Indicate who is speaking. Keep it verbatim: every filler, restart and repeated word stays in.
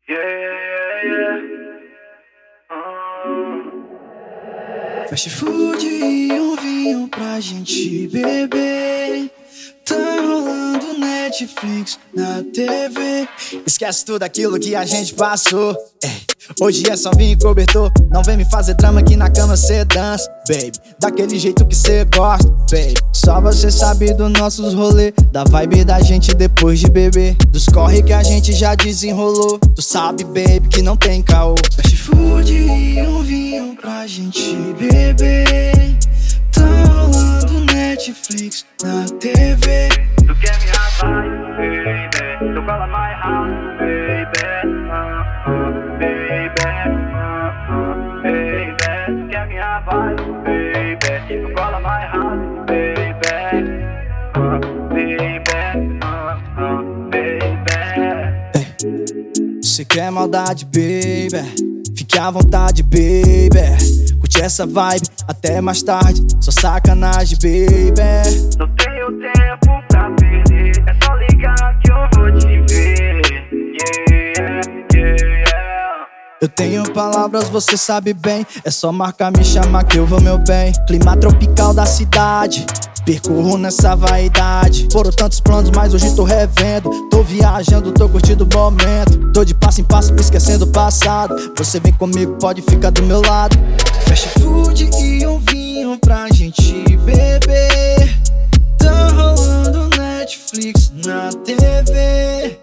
Speaker 1: Yeah, yeah, yeah. Uh.
Speaker 2: Fast food e um vinho pra gente beber. Tá rolando Netflix na T V. Esquece tudo aquilo que a gente passou. É. Hoje é só vinho e cobertor. Não vem me fazer drama que na cama cê dança, baby. Daquele jeito que cê gosta, baby. Só você sabe dos nossos rolê, da vibe da gente depois de beber, dos corre que a gente já desenrolou. Tu sabe, baby, que não tem caô. Fast food e um vinho pra gente beber. Tá rolando Netflix na T V.
Speaker 1: Tu quer minha vibe, baby? Tu cola my house, baby. Uh, uh, baby, uh, uh, baby. Tu quer minha vibe, baby? Tu cola my house, baby. Uh, baby, uh, uh, baby.
Speaker 2: Cê quer maldade, baby? Fique à vontade, baby. Curte essa vibe até mais tarde. Só sacanagem, baby.
Speaker 1: Não tenho tempo pra perder. É só ligar que eu vou te ver. Yeah, yeah, yeah.
Speaker 2: Eu tenho palavras, você sabe bem. É só marcar, me chamar que eu vou, meu bem. Clima tropical da cidade, percorro nessa vaidade. Foram tantos planos, mas hoje tô revendo. Tô viajando, tô curtindo o momento. Tô de passo em passo, esquecendo o passado. Você vem comigo, pode ficar do meu lado. Fast food e um vinho pra gente beber. Tá rolando Netflix na T V.